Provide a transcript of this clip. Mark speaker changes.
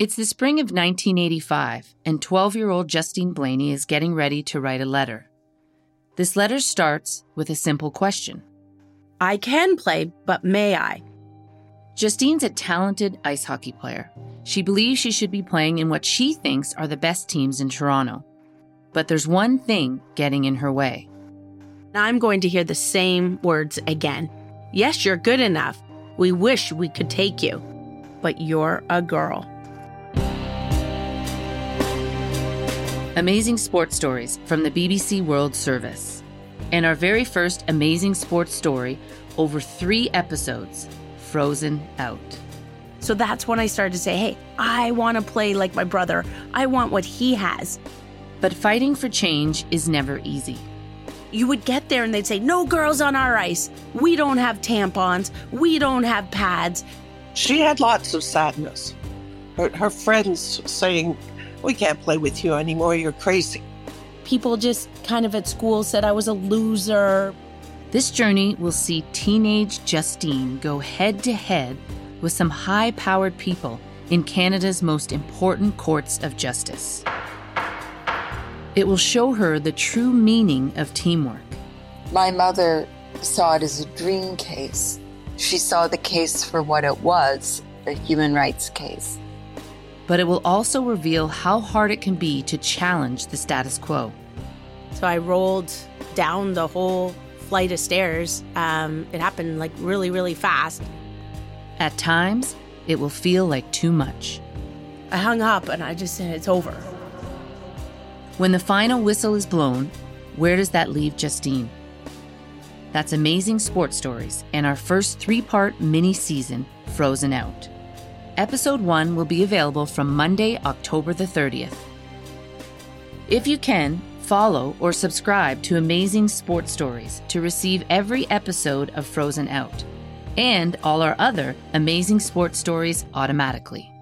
Speaker 1: It's the spring of 1985, and 12-year-old Justine Blaney is getting ready to write a letter. This letter starts with a simple question.
Speaker 2: I can play, but may I?
Speaker 1: Justine's a talented ice hockey player. She believes she should be playing in what she thinks are the best teams in Toronto. But there's one thing getting in her way.
Speaker 2: I'm going to hear the same words again. Yes, you're good enough. We wish we could take you. But you're a girl.
Speaker 1: Amazing sports stories from the BBC World Service. And our very first amazing sports story over 3 episodes, Frozen Out.
Speaker 2: So that's when I started to say, hey, I want to play like my brother. I want what he has.
Speaker 1: But fighting for change is never easy.
Speaker 2: You would get there and they'd say, no girls on our ice. We don't have tampons. We don't have pads.
Speaker 3: She had lots of sadness. Her friends saying, we can't play with you anymore, you're crazy.
Speaker 2: People just kind of at school said I was a loser.
Speaker 1: This journey will see teenage Justine go head-to-head with some high-powered people in Canada's most important courts of justice. It will show her the true meaning of teamwork.
Speaker 4: My mother saw it as a dream case. She saw the case for what it was, a human rights case.
Speaker 1: But it will also reveal how hard it can be to challenge the status quo.
Speaker 2: So I rolled down the whole flight of stairs. It happened like really, really fast.
Speaker 1: At times, it will feel like too much.
Speaker 2: I hung up and I just said, it's over.
Speaker 1: When the final whistle is blown, where does that leave Justine? That's Amazing Sports Stories and our first 3-part mini-season, Frozen Out. Episode 1 will be available from Monday, October the 30th. If you can, follow or subscribe to Amazing Sports Stories to receive every episode of Frozen Out and all our other Amazing Sports Stories automatically.